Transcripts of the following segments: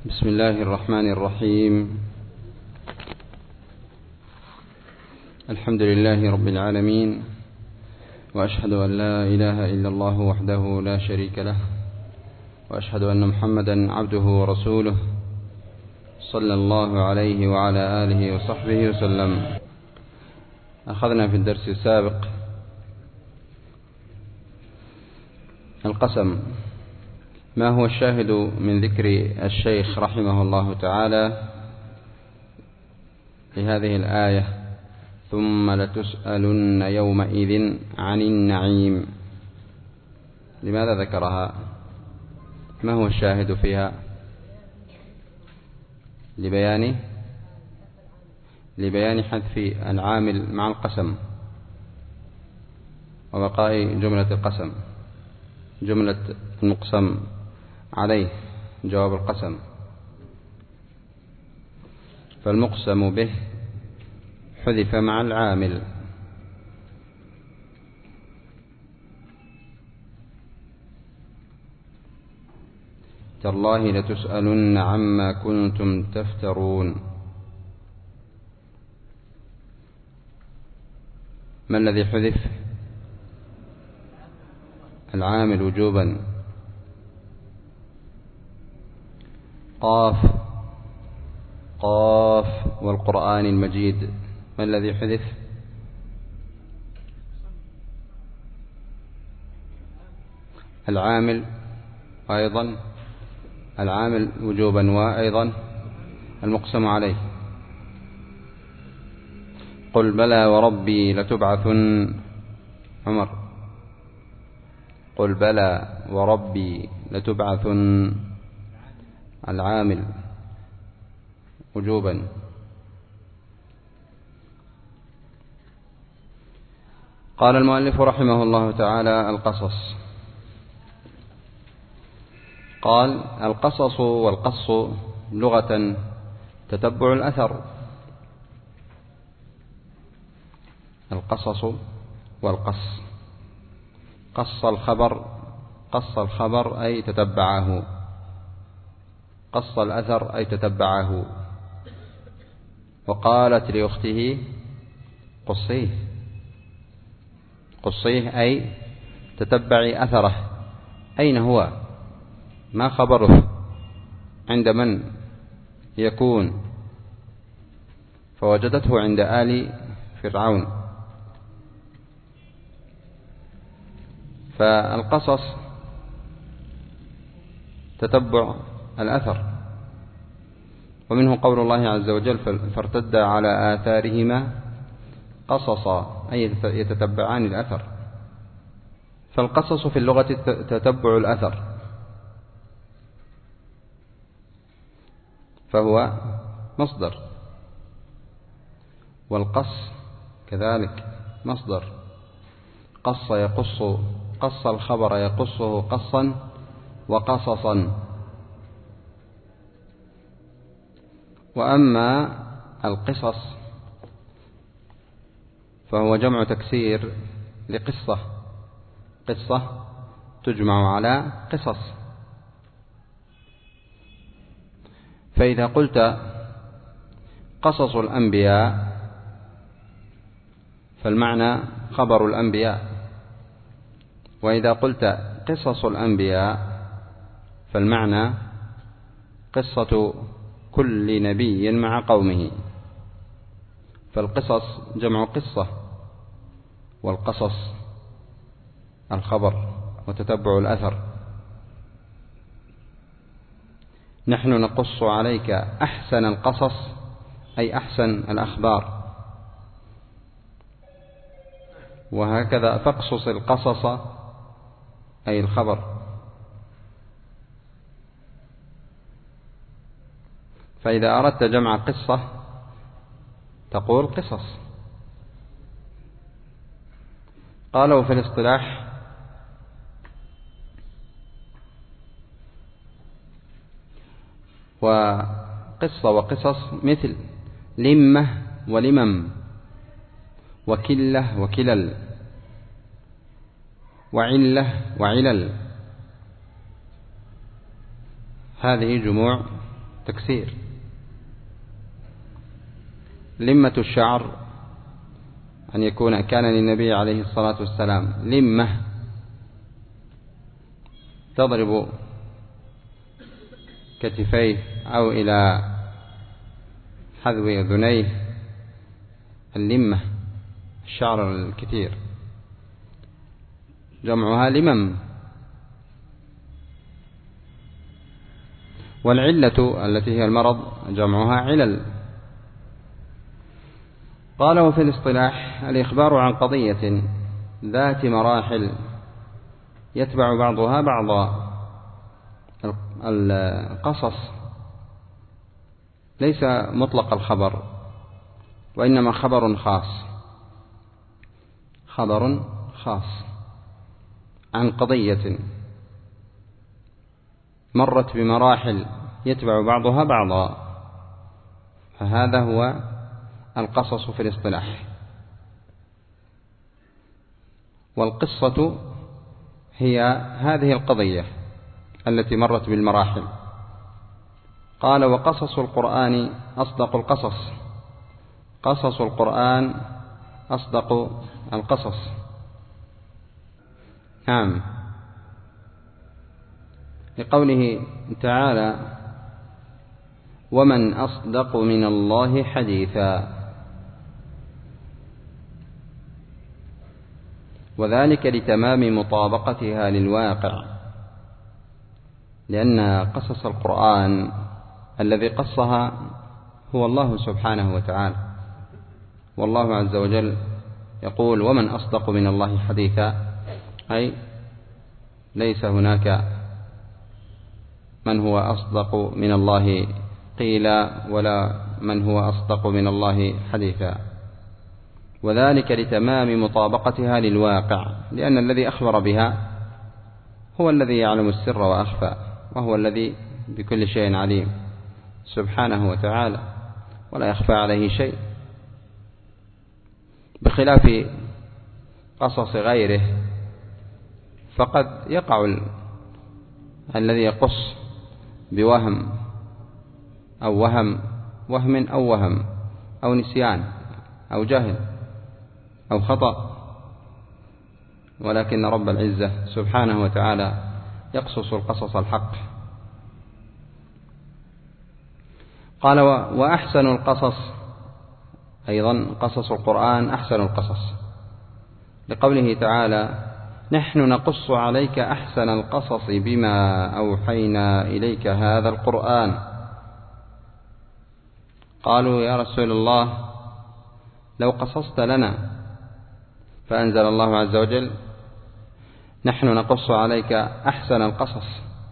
بسم الله الرحمن الرحيم. الحمد لله رب العالمين، وأشهد أن لا إله إلا الله وحده لا شريك له، وأشهد أن محمدا عبده ورسوله صلى الله عليه وعلى آله وصحبه وسلم. أخذنا في الدرس السابق القسم. ما هو الشاهد من ذكر الشيخ رحمه الله تعالى لهذه الآية: ثم لتسألن يومئذ عن النعيم؟ لماذا ذكرها؟ ما هو الشاهد فيها؟ لبيان حذف العامل مع القسم وبقاء جملة القسم، جملة المقسم عليه جواب القسم. فالمقسم به حذف مع العامل. تالله لتسألن عما كنتم تفترون. ما الذي حذف؟ العامل وجوبا. قاف والقرآن المجيد، ما الذي حذف؟ العامل، أيضا العامل وجوبا، وأيضا المقسم عليه. قل بلى وربي لتبعثن. عمر: قل بلى وربي لتبعثن. العامل وجوبا. قال المؤلف رحمه الله تعالى: القصص. قال: القصص والقص لغة تتبع الأثر. القصص والقص، قص الخبر أي تتبعه، قص الأثر أي تتبعه. وقالت لأخته: قصيه أي تتبعي أثره، أين هو؟ ما خبره؟ عند من يكون؟ فوجدته عند آل فرعون. فالقصص تتبع الأثر. ومنه قول الله عز وجل: فارتدا على آثارهما قصصا، أي يتتبعان الأثر. فالقصص في اللغة تتبع الأثر، فهو مصدر. والقص كذلك مصدر. قص يقص، قص الخبر يقصه قصا وقصصا. وأما القصص فهو جمع تكسير لقصة. قصة تجمع على قصص. فإذا قلت قصص الأنبياء فالمعنى خبر الأنبياء، وإذا قلت قصص الأنبياء فالمعنى قصة كل نبي مع قومه. فالقصص جمع قصة، والقصص الخبر وتتبع الأثر. نحن نقص عليك أحسن القصص، أي أحسن الأخبار. وهكذا فاقصص القصص أي الخبر. فإذا أردت جمع قصة تقول قصص. قالوا في الاصطلاح: وقصة وقصص مثل لمة ولمم، وكلة وكلل، وعلة وعلل. هذه جموع تكسير. لمة الشعر أن يكون كان للنبي عليه الصلاة والسلام لمة تضرب كتفيه أو إلى حذو أذنيه، اللمة الشعر الكثير جمعها لمم. والعلة التي هي المرض جمعها علل. قال: وفي الاصطلاح الإخبار عن قضية ذات مراحل يتبع بعضها بعضا. القصص ليس مطلق الخبر، وإنما خبر خاص عن قضية مرت بمراحل يتبع بعضها بعضا، فهذا هو القصص في الاصطلاح. والقصة هي هذه القضية التي مرت بالمراحل. قال: وقصص القرآن أصدق القصص. قصص القرآن أصدق القصص. نعم، لقوله تعالى: ومن أصدق من الله حديثا. وذلك لتمام مطابقتها للواقع، لأن قصص القرآن الذي قصها هو الله سبحانه وتعالى، والله عز وجل يقول: ومن أصدق من الله حديثا، أي ليس هناك من هو أصدق من الله قيلا، ولا من هو أصدق من الله حديثا. وذلك لتمام مطابقتها للواقع، لأن الذي أخبر بها هو الذي يعلم السر وأخفى، وهو الذي بكل شيء عليم سبحانه وتعالى، ولا يخفى عليه شيء، بخلاف قصص غيره، فقد يقع الذي يقص بوهم أو وهم أو نسيان أو جهل أو خطأ، ولكن رب العزة سبحانه وتعالى يقصص القصص الحق. قال: وأحسن القصص، أيضا قصص القرآن أحسن القصص، لقوله تعالى: نحن نقص عليك أحسن القصص بما أوحينا إليك هذا القرآن. قالوا: يا رسول الله، لو قصصت لنا، فأنزل الله عز وجل: نحن نقص عليك أحسن القصص.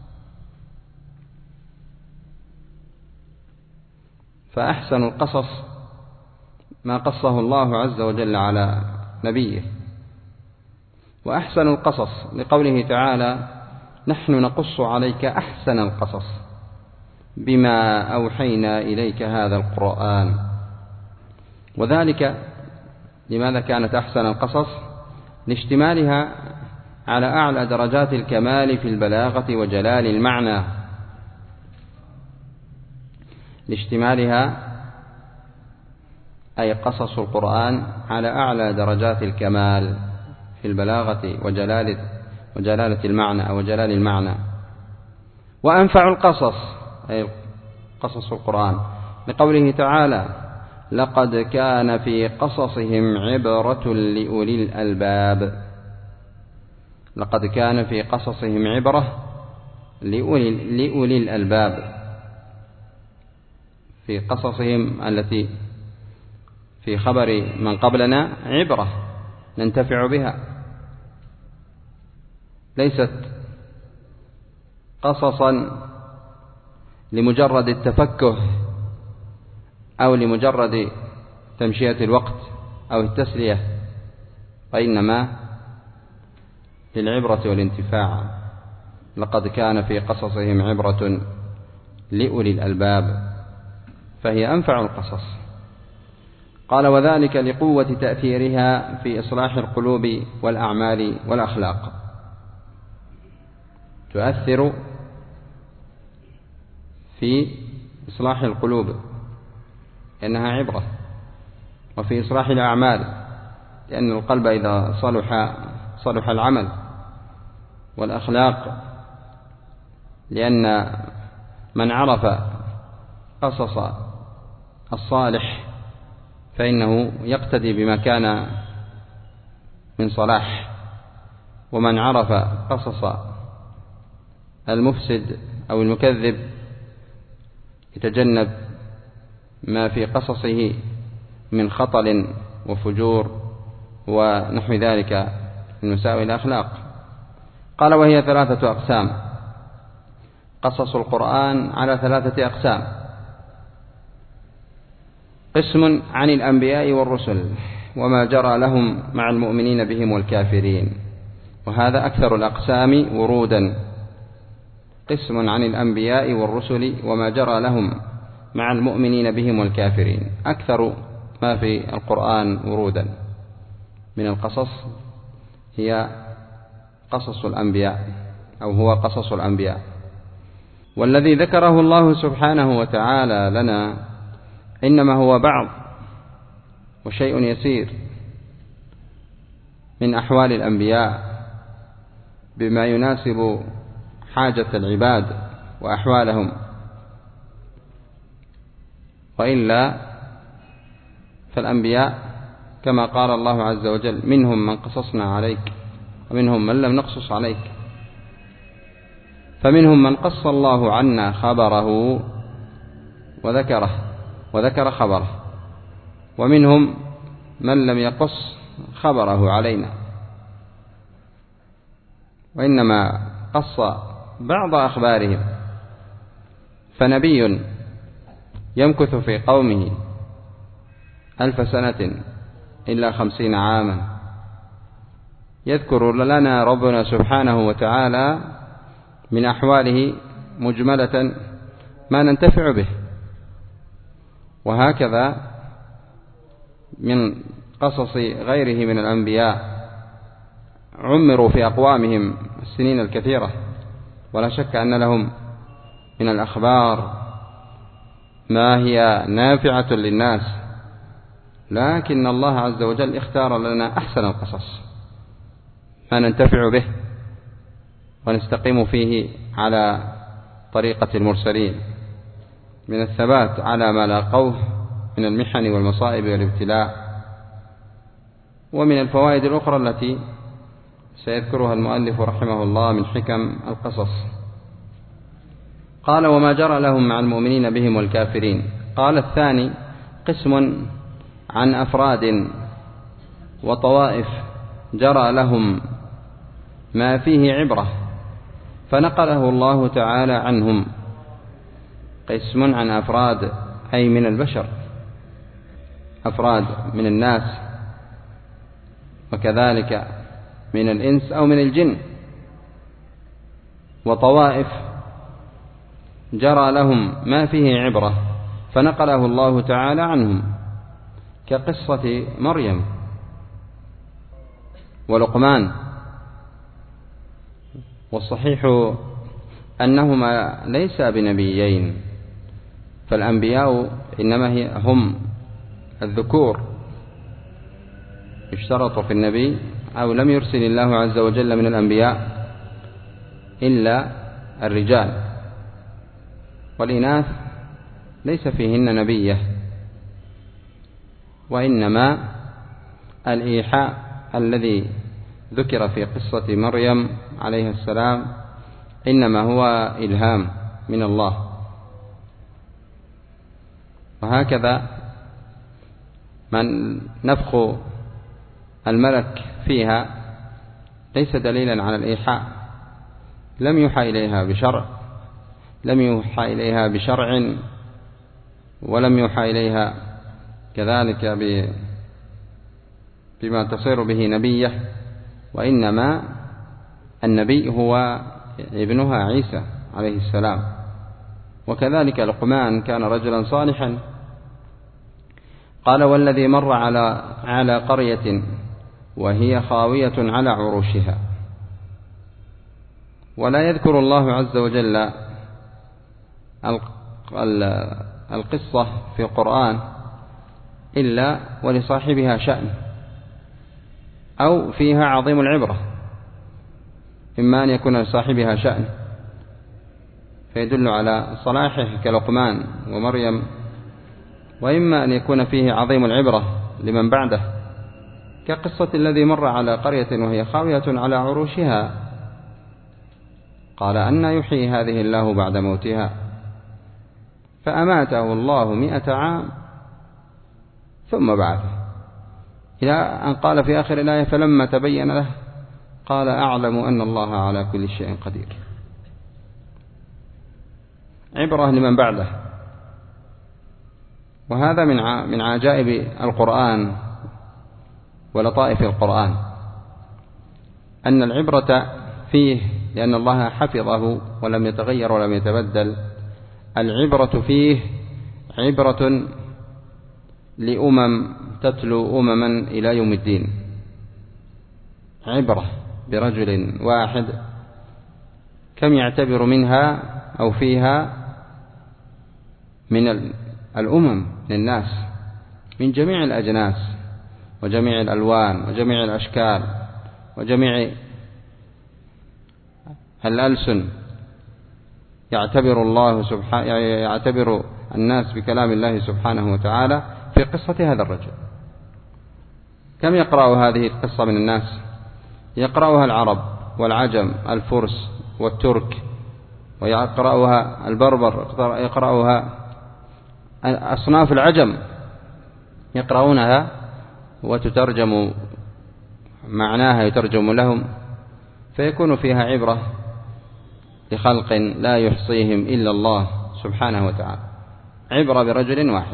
فأحسن القصص ما قصه الله عز وجل على نبيه. وأحسن القصص لقوله تعالى: نحن نقص عليك أحسن القصص بما أوحينا إليك هذا القرآن. وذلك لماذا كانت أحسن القصص؟ لاشتمالها على أعلى درجات الكمال في البلاغة وجلال المعنى. لاشتمالها أي قصص القرآن على أعلى درجات الكمال في البلاغة وجلالة المعنى أو جلال المعنى. وأنفع القصص أي قصص القرآن، لقوله تعالى: لقد كان في قصصهم عبرة لأولي الألباب. لقد كان في قصصهم عبرة لأولي الألباب، في قصصهم التي في خبر من قبلنا عبرة ننتفع بها، ليست قصصا لمجرد التفكه أو لمجرد تمشية الوقت أو التسلية، وإنما للعبرة والانتفاع. لقد كان في قصصهم عبرة لأولي الألباب، فهي أنفع القصص. قال: وذلك لقوة تأثيرها في إصلاح القلوب والأعمال والأخلاق. تؤثر في إصلاح القلوب لأنها عبرة، وفي إصلاح الأعمال لأن القلب إذا صلح العمل، والأخلاق لأن من عرف قصص الصالح فإنه يقتدي بما كان من صلاح، ومن عرف قصص المفسد أو المكذب يتجنب ما في قصصه من خطل وفجور ونحو ذلك من مساوئ الأخلاق. قال وهي 3 أقسام. قصص القرآن على 3 أقسام: قسم عن الأنبياء والرسل وما جرى لهم مع المؤمنين بهم والكافرين، وهذا أكثر الأقسام ورودا. قسم عن الأنبياء والرسل وما جرى لهم مع المؤمنين بهم والكافرين، أكثر ما في القرآن ورودا من القصص هي قصص الأنبياء، أو هو قصص الأنبياء. والذي ذكره الله سبحانه وتعالى لنا إنما هو بعض وشيء يسير من أحوال الأنبياء بما يناسب حاجة العباد وأحوالهم، وإلا فالأنبياء كما قال الله عز وجل: منهم من قصصنا عليك ومنهم من لم نقصص عليك. فمنهم من قص الله عنا خبره وذكر خبره، ومنهم من لم يقص خبره علينا، وإنما قص بعض أخبارهم. فنبي يمكث في قومه 1000 سنة إلا 50 عاما، يذكر لنا ربنا سبحانه وتعالى من أحواله مجملة ما ننتفع به. وهكذا من قصص غيره من الأنبياء عمروا في أقوامهم السنين الكثيرة، ولا شك أن لهم من الأخبار ما هي نافعة للناس، لكن الله عز وجل اختار لنا أحسن القصص ما ننتفع به ونستقيم فيه على طريقة المرسلين من الثبات على ما لاقوه من المحن والمصائب والابتلاء. ومن الفوائد الأخرى التي سيذكرها المؤلف رحمه الله من حكم القصص، قال: وما جرى لهم مع المؤمنين بهم والكافرين. قال الثاني: قسم عن أفراد وطوائف جرى لهم ما فيه عبرة فنقله الله تعالى عنهم. قسم عن أفراد أي من البشر، أفراد من الناس، وكذلك من الإنس أو من الجن. وطوائف جرى لهم ما فيه عبرة فنقله الله تعالى عنهم، كقصة مريم ولقمان. والصحيح أنهما ليسا بنبيين، فالأنبياء إنما هم الذكور، يشترط في النبي أو لم يرسل الله عز وجل من الأنبياء إلا الرجال، والإناث ليس فيهن نبية. وإنما الإيحاء الذي ذكر في قصة مريم عليه السلام إنما هو إلهام من الله. وهكذا من نفخ الملك فيها ليس دليلا على الإيحاء، لم يوحى إليها بشرع ولم يوحى إليها كذلك بما تصير به نبيه، وإنما النبي هو ابنها عيسى عليه السلام. وكذلك لقمان كان رجلا صالحا. قال: والذي مر على قرية وهي خاوية على عروشها. ولا يذكر الله عز وجل القصة في القرآن إلا ولصاحبها شأن أو فيها عظيم العبرة، إما أن يكون لصاحبها شأن فيدل على صلاحه كلقمان ومريم، وإما أن يكون فيه عظيم العبرة لمن بعده، كقصة الذي مر على قرية وهي خاوية على عروشها قال أنى يحيي هذه الله بعد موتها فأماته الله 100 عام ثم بعثه، إلى أن قال في آخر الآية فلما تبين له قال أعلم أن الله على كل شيء قدير. عبرة لمن بعده. وهذا من عجائب القرآن ولطائف القرآن أن العبرة فيه، لأن الله حفظه ولم يتغير ولم يتبدل، العبرة فيه عبرة لأمم تتلو أمما إلى يوم الدين، عبرة برجل واحد كم يعتبر منها أو فيها من الأمم للناس من جميع الأجناس وجميع الألوان وجميع الأشكال وجميع الألسن، يعتبر الناس بكلام الله سبحانه وتعالى في قصة هذا الرجل. كم يقرأ هذه القصة من الناس؟ يقرأها العرب والعجم، الفرس والترك، ويقرأها البربر، يقرأها أصناف العجم يقرؤونها وتترجم معناها يترجم لهم، فيكون فيها عبرة لخلق لا يحصيهم إلا الله سبحانه وتعالى، عبرة برجل واحد،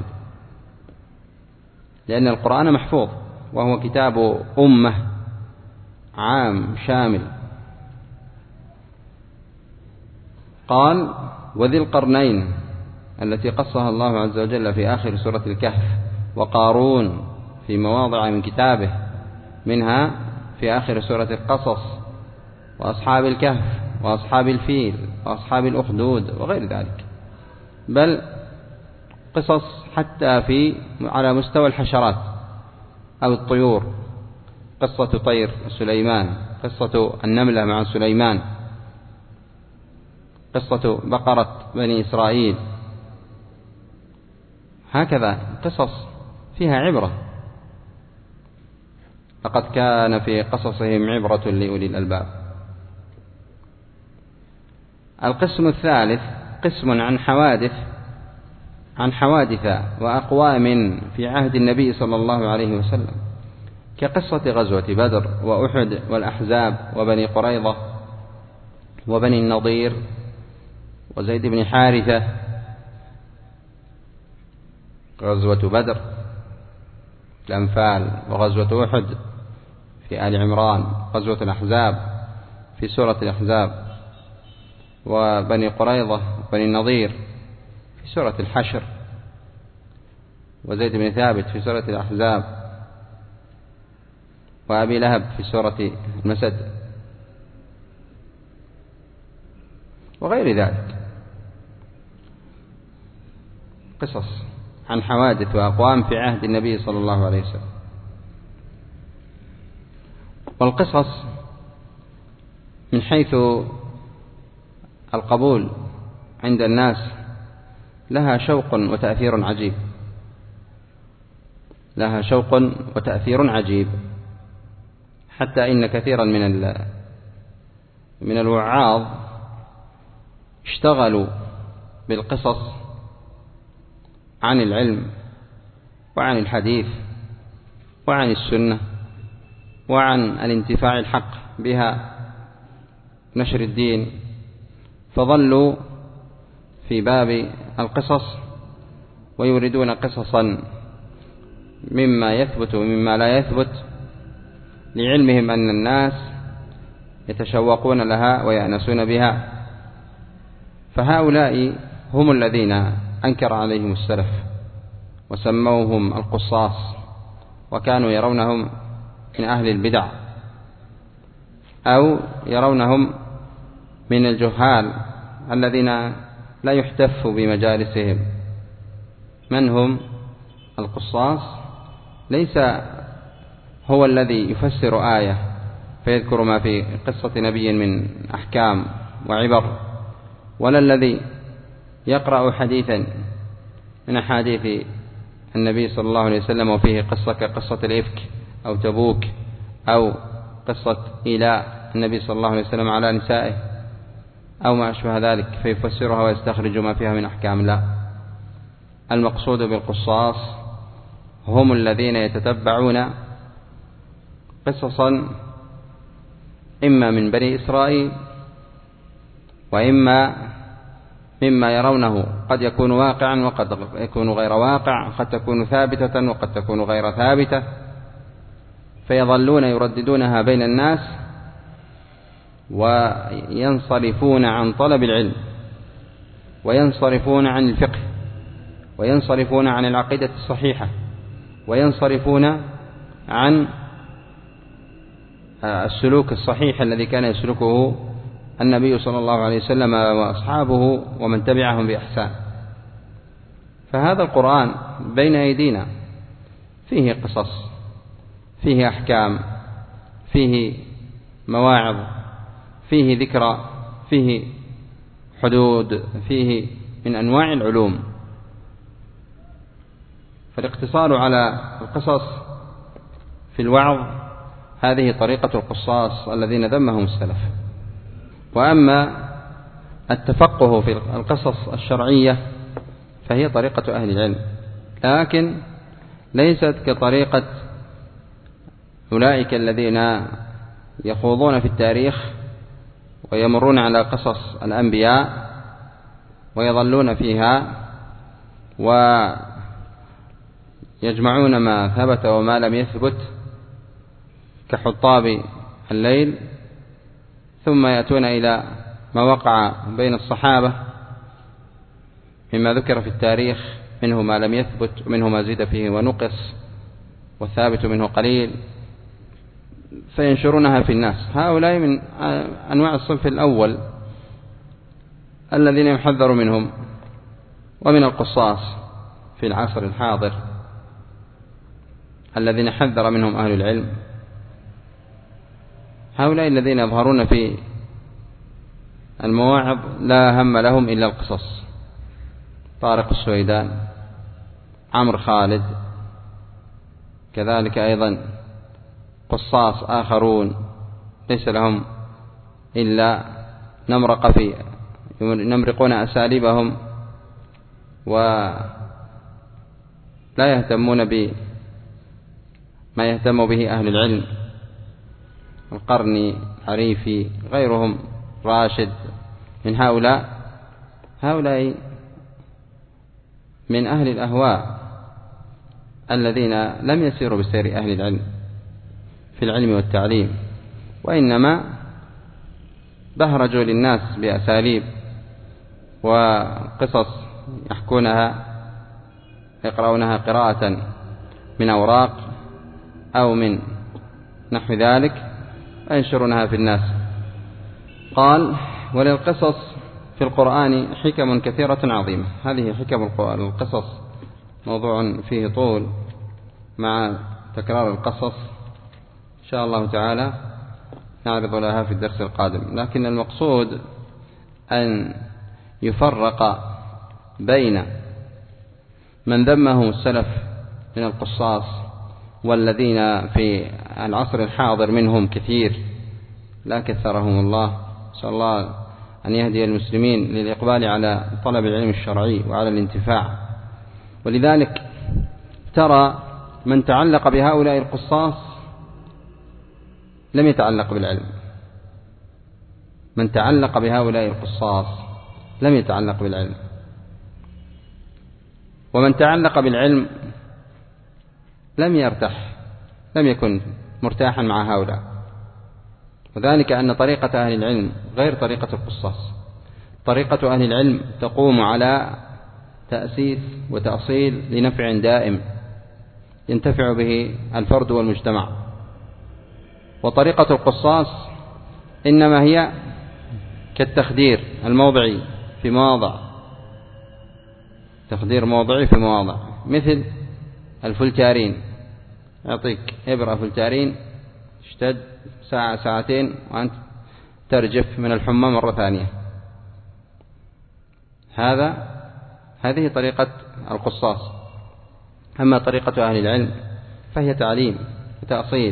لأن القرآن محفوظ وهو كتاب أمة عام شامل. قال وذي القرنين التي قصها الله عز وجل في آخر سورة الكهف، وقارون في مواضع من كتابه، منها في آخر سورة القصص، وأصحاب الكهف وأصحاب الفيل وأصحاب الأخدود وغير ذلك، بل قصص حتى على مستوى الحشرات أو الطيور، قصة طير سليمان، قصة النملة مع سليمان، قصة بقرة بني إسرائيل، هكذا قصص فيها عبرة. لقد كان في قصصهم عبرة لأولي الألباب. القسم الثالث قسم عن حوادث وأقوام في عهد النبي صلى الله عليه وسلم، كقصة غزوة بدر وأحد والأحزاب وبني قريظة وبني النضير وزيد بن حارثة. غزوة بدر الأنفال، وغزوة أحد في آل عمران، غزوة الأحزاب في سورة الأحزاب، وبني قريظة وبني النضير في سورة الحشر، وزيد بن ثابت في سورة الأحزاب، وأبي لهب في سورة المسد وغير ذلك. قصص عن حوادث وأقوام في عهد النبي صلى الله عليه وسلم. والقصص من حيث القبول عند الناس لها شوق وتأثير عجيب، لها شوق وتأثير عجيب، حتى إن كثيرا من الوعاظ اشتغلوا بالقصص عن العلم وعن الحديث وعن السنة وعن الانتفاع الحق بها، نشر الدين، فظلوا في باب القصص ويوردون قصصا مما يثبت ومما لا يثبت، لعلمهم أن الناس يتشوقون لها ويأنسون بها. فهؤلاء هم الذين أنكر عليهم السلف وسموهم القصاص، وكانوا يرونهم من أهل البدع أو يرونهم من الجهال الذين لا يحتف بمجالسهم. من هم القصاص؟ ليس هو الذي يفسر آية فيذكر ما في قصة نبي من أحكام وعبر، ولا الذي يقرأ حديثا من أحاديث النبي صلى الله عليه وسلم وفيه قصة كقصة الإفك أو تبوك أو قصة إيلاء النبي صلى الله عليه وسلم على نسائه أو ما أشبه ذلك فيفسرها ويستخرج ما فيها من أحكام. لا، المقصود بالقصاص هم الذين يتتبعون قصصا إما من بني إسرائيل وإما مما يرونه، قد يكون واقعا وقد يكون غير واقع، قد تكون ثابتة وقد تكون غير ثابتة، فيظلون يرددونها بين الناس وينصرفون عن طلب العلم وينصرفون عن الفقه وينصرفون عن العقيدة الصحيحة وينصرفون عن السلوك الصحيح الذي كان يسلكه النبي صلى الله عليه وسلم وأصحابه ومن تبعهم بإحسان. فهذا القرآن بين أيدينا فيه قصص، فيه أحكام، فيه مواعظ، فيه ذكرى، فيه حدود، فيه من أنواع العلوم. فالاقتصار على القصص في الوعظ هذه طريقة القصاص الذين ذمهم السلف. وأما التفقه في القصص الشرعية فهي طريقة أهل العلم، لكن ليست كطريقة أولئك الذين يخوضون في التاريخ ويمرون على قصص الأنبياء ويظلون فيها ويجمعون ما ثبت وما لم يثبت كحطاب الليل، ثم يأتون إلى ما وقع بين الصحابة مما ذكر في التاريخ، منه ما لم يثبت ومنه ما زيد فيه ونقص والثابت منه قليل، فينشرونها في الناس. هؤلاء من أنواع الصنف الأول الذين يحذر منهم. ومن القصاص في العصر الحاضر الذين حذر منهم أهل العلم هؤلاء الذين يظهرون في المواعظ لا هم لهم إلا القصص: طارق السويدان، عمرو خالد، كذلك أيضا قصاص آخرون ليس لهم إلا يمرقون أساليبهم ولا يهتمون بما يهتم به أهل العلم. القرني، عريفي، غيرهم، راشد، من هؤلاء من أهل الأهواء الذين لم يسيروا بسير أهل العلم في العلم والتعليم، وإنما بهرجوا للناس بأساليب وقصص يقرؤونها قراءة من أوراق أو من نحو ذلك وينشرونها في الناس. قال: وللقصص في القرآن حكم كثيرة عظيمة. هذه حكم القصص موضوع فيه طول مع تكرار القصص، إن شاء الله تعالى نعرض لها في الدرس القادم. لكن المقصود أن يفرق بين من ذمهم السلف من القصاص والذين في العصر الحاضر منهم كثير لا كثرهم الله، نسأل الله أن يهدي المسلمين للإقبال على طلب العلم الشرعي وعلى الانتفاع. ولذلك ترى من تعلق بهؤلاء القصاص لم يتعلق بالعلم، من تعلق بهؤلاء القصاص لم يتعلق بالعلم، ومن تعلق بالعلم لم يرتاح، لم يكن مرتاحا مع هؤلاء. وذلك أن طريقة أهل العلم غير طريقة القصاص. طريقة أهل العلم تقوم على تأسيس وتأصيل لنفع دائم ينتفع به الفرد والمجتمع، وطريقة القصاص إنما هي كالتخدير الموضعي في مواضع تخدير موضعي في مواضع، مثل الفلتارين، يعطيك إبرة فلتارين اشتد ساعة ساعتين وأنت ترجف من الحمى مرة ثانية. هذه طريقة القصاص. أما طريقة أهل العلم فهي تعليم وتأصيل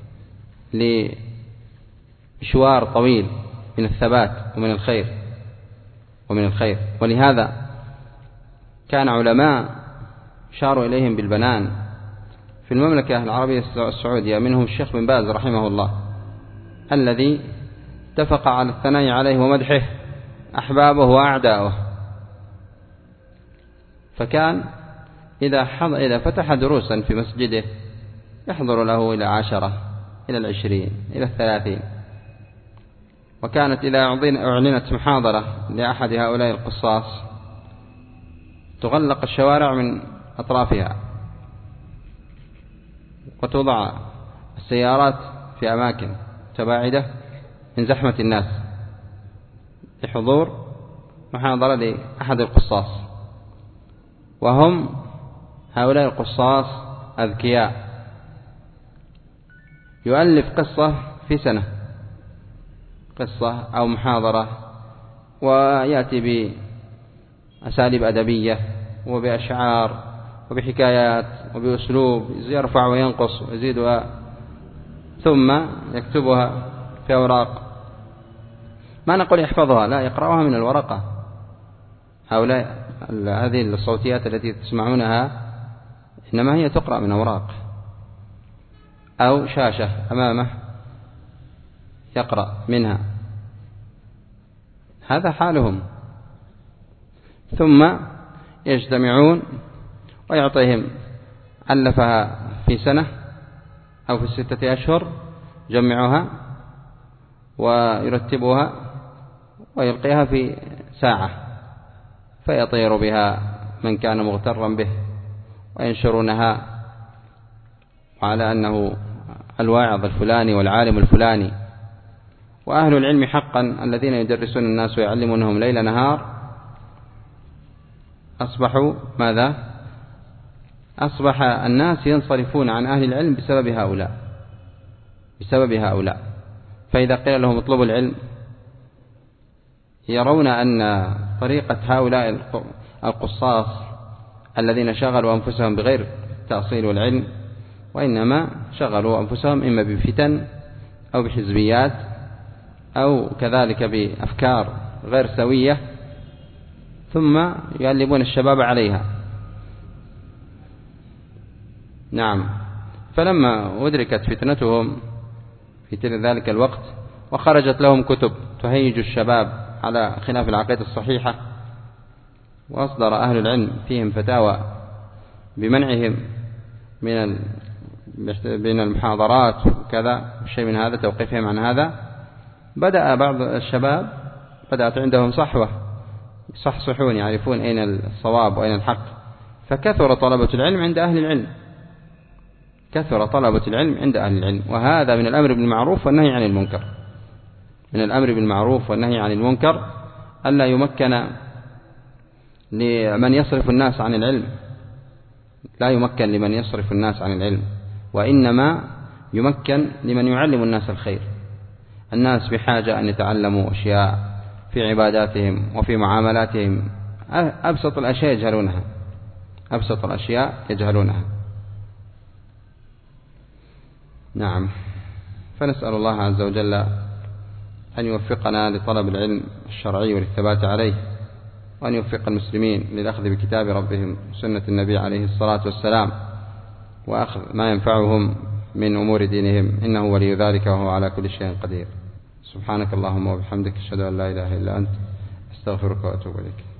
لمشوار طويل من الثبات ومن الخير. ولهذا كان علماء شاروا إليهم بالبنان في المملكة العربية السعودية، منهم الشيخ بن باز رحمه الله، الذي اتفق على الثناء عليه ومدحه أحبابه وأعداؤه. فكان إذا فتح دروسا في مسجده يحضر له إلى 10 إلى 20 إلى 30. وكانت إذا أعلنت محاضرة لأحد هؤلاء القصاص تغلق الشوارع من أطرافها وتوضع السيارات في أماكن متباعدة من زحمة الناس لحضور محاضرة لأحد القصاص. وهم هؤلاء القصاص أذكياء، يؤلف قصة في سنة، قصة أو محاضرة، ويأتي بأساليب أدبية وبأشعار وبحكايات وبأسلوب يرفع وينقص ويزيد ثم يكتبها في أوراق. ما نقول يحفظها، لا، يقرأها من الورقة. هؤلاء هذه الصوتيات التي تسمعونها إنما هي تقرأ من أوراق أو شاشة أمامه يقرأ منها. هذا حالهم. ثم يجتمعون ويعطيهم ألفها في سنة أو في 6 أشهر، جمعها ويرتبها ويلقيها في ساعة، فيطير بها من كان مغترا به، وينشرونها على أنه الواعظ الفلاني والعالم الفلاني. وأهل العلم حقا الذين يدرسون الناس ويعلمونهم ليل نهار أصبحوا ماذا؟ أصبح الناس ينصرفون عن أهل العلم بسبب هؤلاء. فإذا قيل لهم اطلبوا العلم يرون أن طريقة هؤلاء القصاص الذين شغلوا أنفسهم بغير التأصيل والعلم، وإنما شغلوا أنفسهم إما بفتن أو بحزبيات أو كذلك بأفكار غير سوية، ثم يغلبون الشباب عليها. نعم. فلما أدركت فتنتهم في ذلك الوقت وخرجت لهم كتب تهيج الشباب على خلاف العقيدة الصحيحة، وأصدر أهل العلم فيهم فتاوى بمنعهم من المحاضرات وكذا شيء من هذا، توقيفهم عن هذا، بدأ بعض الشباب بدأت عندهم صحوة، يصحصحون، يعرفون أين الصواب وأين الحق. فكثر طلبة العلم عند أهل العلم، كثر طلبة العلم عند أهل العلم. وهذا من الأمر بالمعروف والنهي عن المنكر. من الأمر بالمعروف والنهي عن المنكر ألا يمكن لمن يصرف الناس عن العلم، لا يمكن لمن يصرف الناس عن العلم، وإنما يمكن لمن يعلم الناس الخير. الناس بحاجة أن يتعلموا أشياء في عباداتهم وفي معاملاتهم، أبسط الأشياء يجهلونها، أبسط الأشياء يجهلونها. نعم. فنسأل الله عز وجل أن يوفقنا لطلب العلم الشرعي والثبات عليه، وأن يوفق المسلمين للأخذ بكتاب ربهم وسنة النبي عليه الصلاة والسلام، وأخذ ما ينفعهم من أمور دينهم، إنه ولي ذلك وهو على كل شيء قدير. سبحانك اللهم وبحمدك، أشهد أن لا إله إلا أنت، أستغفرك وأتوب إليك.